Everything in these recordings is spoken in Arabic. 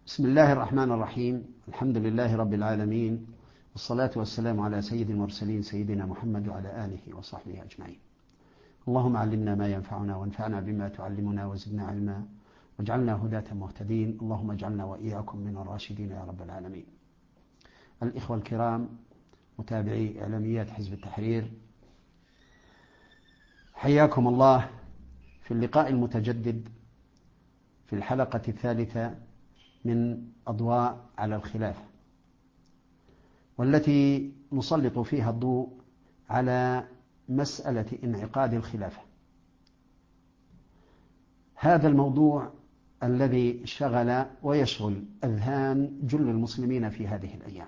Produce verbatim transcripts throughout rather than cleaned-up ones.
بسم الله الرحمن الرحيم. الحمد لله رب العالمين، والصلاة والسلام على سيد المرسلين سيدنا محمد وعلى آله وصحبه أجمعين. اللهم علمنا ما ينفعنا وانفعنا بما تعلمنا وزدنا علما واجعلنا هداة مهتدين. اللهم اجعلنا وإياكم من الراشدين يا رب العالمين. الإخوة الكرام متابعي إعلاميات حزب التحرير، حياكم الله في اللقاء المتجدد في الحلقة الثالثة من أضواء على الخلافة، والتي نسلط فيها الضوء على مسألة انعقاد الخلافة. هذا الموضوع الذي شغل ويشغل أذهان جل المسلمين في هذه الأيام.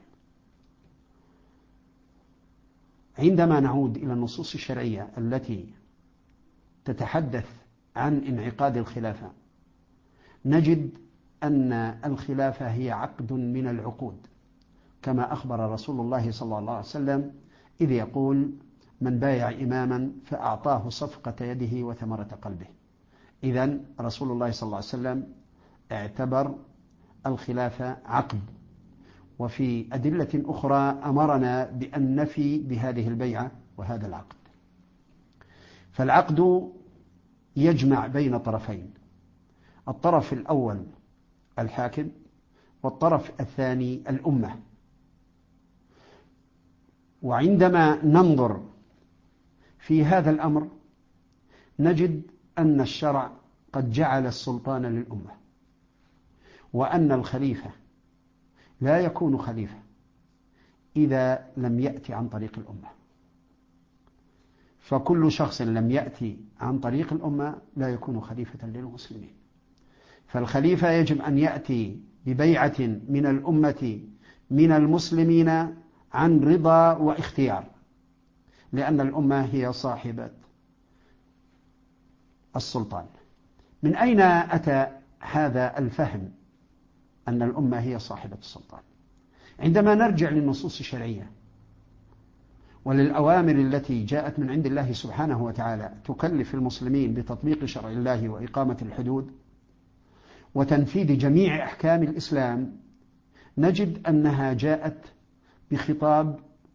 عندما نعود إلى النصوص الشرعية التي تتحدث عن انعقاد الخلافة، نجد أن الخلافة هي عقد من العقود، كما أخبر رسول الله صلى الله عليه وسلم إذ يقول: من بايع إماما فأعطاه صفقة يده وثمرة قلبه. إذن رسول الله صلى الله عليه وسلم اعتبر الخلافة عقد، وفي أدلة أخرى أمرنا بأن نفي بهذه البيعة وهذا العقد. فالعقد يجمع بين طرفين: الطرف الأول الحاكم، والطرف الثاني الأمة. وعندما ننظر في هذا الأمر نجد أن الشرع قد جعل السلطان للأمة، وأن الخليفة لا يكون خليفة إذا لم يأتي عن طريق الأمة. فكل شخص لم يأتي عن طريق الأمة لا يكون خليفة للمسلمين. فالخليفة يجب أن يأتي ببيعة من الأمة من المسلمين عن رضا واختيار، لأن الأمة هي صاحبة السلطان. من أين أتى هذا الفهم أن الأمة هي صاحبة السلطان؟ عندما نرجع للنصوص الشرعية وللأوامر التي جاءت من عند الله سبحانه وتعالى تكلف المسلمين بتطبيق شرع الله وإقامة الحدود وتنفيذ جميع أحكام الإسلام، نجد أنها جاءت بخطاب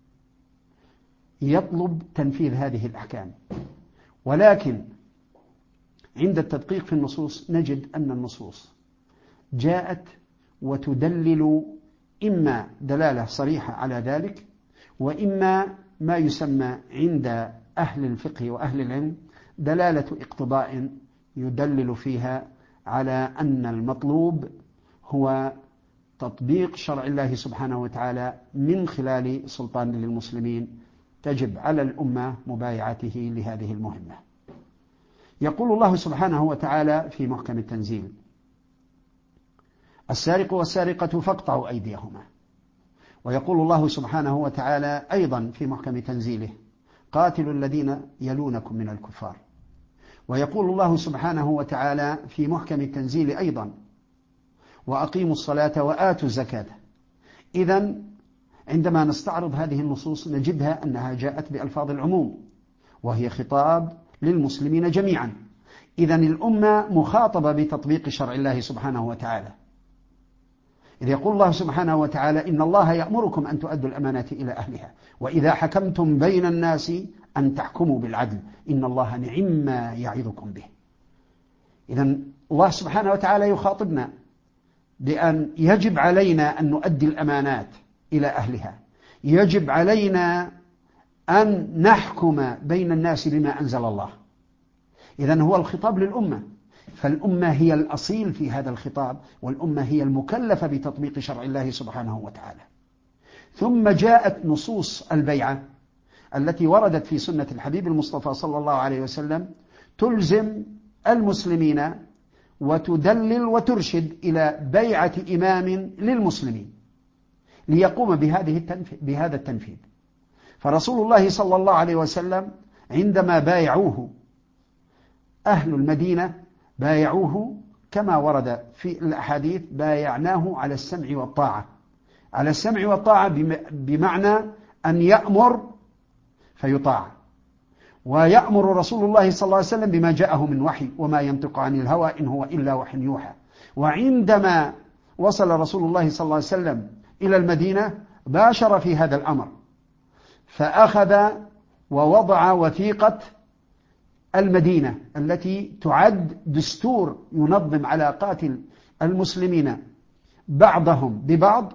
يطلب تنفيذ هذه الأحكام. ولكن عند التدقيق في النصوص نجد أن النصوص جاءت وتدلل إما دلالة صريحة على ذلك، وإما ما يسمى عند أهل الفقه وأهل العلم دلالة اقتضاء يدلل فيها على أن المطلوب هو تطبيق شرع الله سبحانه وتعالى من خلال سلطان للمسلمين، تجب على الأمة مبايعته لهذه المهمة. يقول الله سبحانه وتعالى في محكم التنزيل: السارق والسارقة فاقطعوا أيديهما. ويقول الله سبحانه وتعالى أيضا في محكم تنزيله: قاتلوا الذين يلونكم من الكفار. ويقول الله سبحانه وتعالى في محكم التنزيل أيضا: وأقيموا الصلاة وآتوا الزكاة. إذن عندما نستعرض هذه النصوص نجدها أنها جاءت بألفاظ العموم، وهي خطاب للمسلمين جميعا. إذن الأمة مخاطبة بتطبيق شرع الله سبحانه وتعالى، إذ يقول الله سبحانه وتعالى: إن الله يأمركم أن تؤدوا الأمانات إلى أهلها وإذا حكمتم بين الناس أن تحكموا بالعدل إن الله نعم ما يعظكم به. إذن الله سبحانه وتعالى يخاطبنا بأن يجب علينا أن نؤدي الأمانات إلى أهلها، يجب علينا أن نحكم بين الناس بما أنزل الله. إذن هو الخطاب للأمة، فالأمة هي الأصيل في هذا الخطاب، والأمة هي المكلفة بتطبيق شرع الله سبحانه وتعالى. ثم جاءت نصوص البيعة التي وردت في سنة الحبيب المصطفى صلى الله عليه وسلم تلزم المسلمين وتدلل وترشد إلى بيعة إمام للمسلمين ليقوم بهذه التنفيذ بهذا التنفيذ. فرسول الله صلى الله عليه وسلم عندما بايعوه أهل المدينة بايعوه كما ورد في الأحاديث: بايعناه على السمع والطاعة. على السمع والطاعة بمعنى أن يأمر فيطاع، ويأمر رسول الله صلى الله عليه وسلم بما جاءه من وحي وما ينطق عن الهوى إن هو إلا وحي يوحى. وعندما وصل رسول الله صلى الله عليه وسلم إلى المدينة باشر في هذا الأمر، فأخذ ووضع وثيقة المدينة التي تعد دستور ينظم علاقات المسلمين بعضهم ببعض،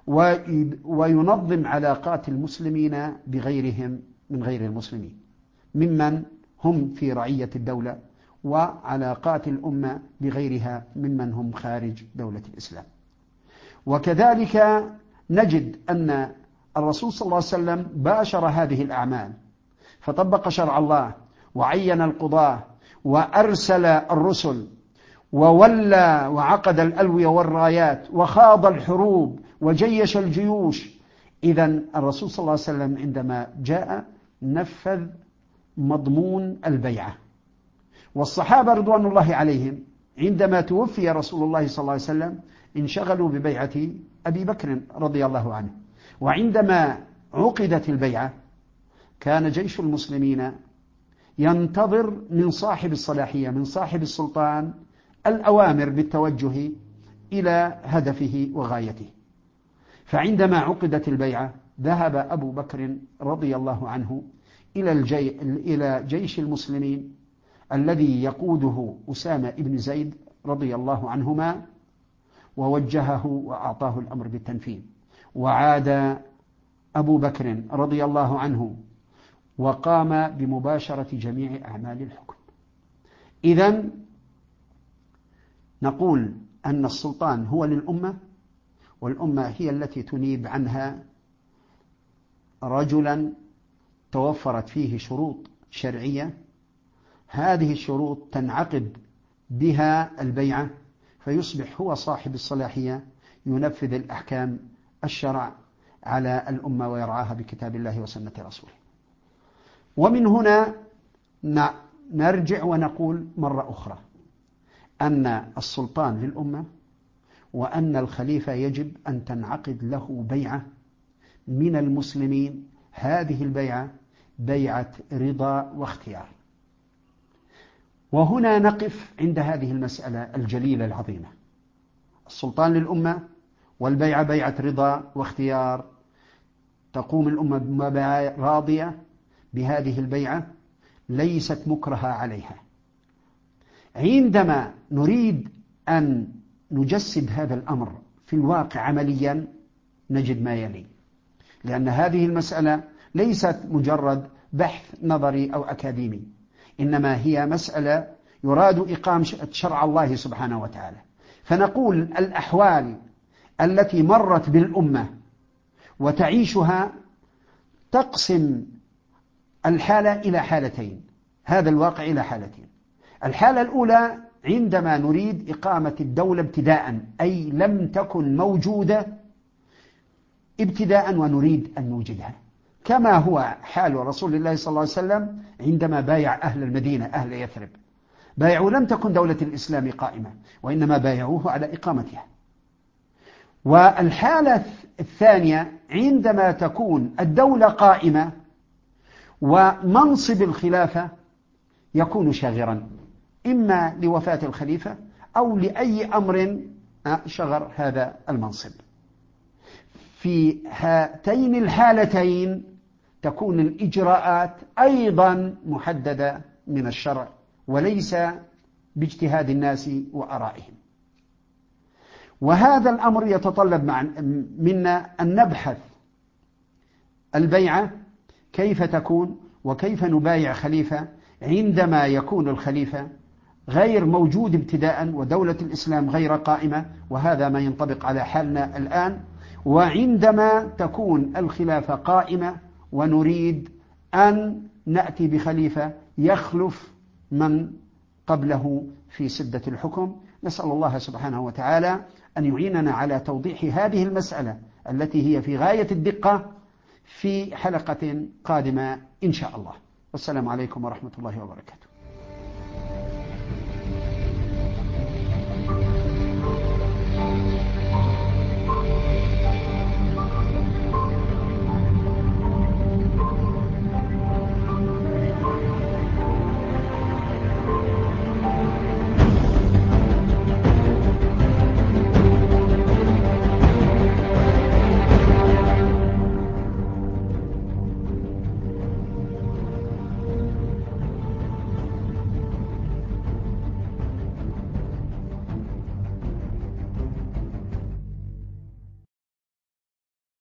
وينظم علاقات المسلمين بغيرهم من غير المسلمين ممن هم في رعية الدولة، وعلاقات الأمة بغيرها ممن هم خارج دولة الإسلام. وكذلك نجد أن الرسول صلى الله عليه وسلم باشر هذه الأعمال، فطبق شرع الله وعين القضاة وأرسل الرسل وولى وعقد الألوية والرايات وخاض الحروب وجيش الجيوش. إذن الرسول صلى الله عليه وسلم عندما جاء نفذ مضمون البيعة. والصحابة رضوان الله عليهم عندما توفي رسول الله صلى الله عليه وسلم انشغلوا ببيعة أبي بكر رضي الله عنه، وعندما عقدت البيعة كان جيش المسلمين ينتظر من صاحب الصلاحية من صاحب السلطان الأوامر بالتوجه إلى هدفه وغايته. فعندما عقدت البيعة ذهب أبو بكر رضي الله عنه إلى, الجي... إلى جيش المسلمين الذي يقوده أسامة بن زيد رضي الله عنهما، ووجهه وأعطاه الأمر بالتنفيذ. وعاد أبو بكر رضي الله عنه وقام بمباشرة جميع أعمال الحكم. إذن نقول أن السلطان هو للأمة، والأمة هي التي تنيب عنها رجلا توفرت فيه شروط شرعية، هذه الشروط تنعقد بها البيعة، فيصبح هو صاحب الصلاحية ينفذ الأحكام الشرع على الأمة ويرعاها بكتاب الله وسنة رسوله. ومن هنا نرجع ونقول مرة أخرى أن السلطان للأمة، وأن الخليفة يجب أن تنعقد له بيعة من المسلمين، هذه البيعة بيعة رضا واختيار. وهنا نقف عند هذه المسألة الجليلة العظيمة. السلطان للأمة والبيعة بيعة رضا واختيار، تقوم الأمة بما راضية بهذه البيعة ليست مكرهة عليها. عندما نريد أن نجسد هذا الأمر في الواقع عمليا نجد ما يلي، لأن هذه المسألة ليست مجرد بحث نظري أو أكاديمي، إنما هي مسألة يراد إقام شرع الله سبحانه وتعالى. فنقول الأحوال التي مرت بالأمة وتعيشها تقسم الحالة إلى حالتين، هذا الواقع إلى حالتين. الحالة الأولى عندما نريد إقامة الدولة ابتداء، أي لم تكن موجودة ابتداء ونريد أن نوجدها، كما هو حال رسول الله صلى الله عليه وسلم عندما بايع أهل المدينة أهل يثرب، بايعوا لم تكن دولة الإسلام قائمة، وإنما بايعوه على إقامتها. والحالة الثانية عندما تكون الدولة قائمة ومنصب الخلافة يكون شاغرا، إما لوفاة الخليفة أو لأي أمر شغر هذا المنصب. في هاتين الحالتين تكون الإجراءات أيضا محددة من الشرع وليس باجتهاد الناس وآرائهم. وهذا الأمر يتطلب منا أن نبحث البيعة كيف تكون وكيف نبايع خليفة عندما يكون الخليفة غير موجود ابتداء ودولة الإسلام غير قائمة، وهذا ما ينطبق على حالنا الآن، وعندما تكون الخلافة قائمة ونريد أن نأتي بخليفة يخلف من قبله في سدة الحكم. نسأل الله سبحانه وتعالى أن يعيننا على توضيح هذه المسألة التي هي في غاية الدقة في حلقة قادمة إن شاء الله. والسلام عليكم ورحمة الله وبركاته.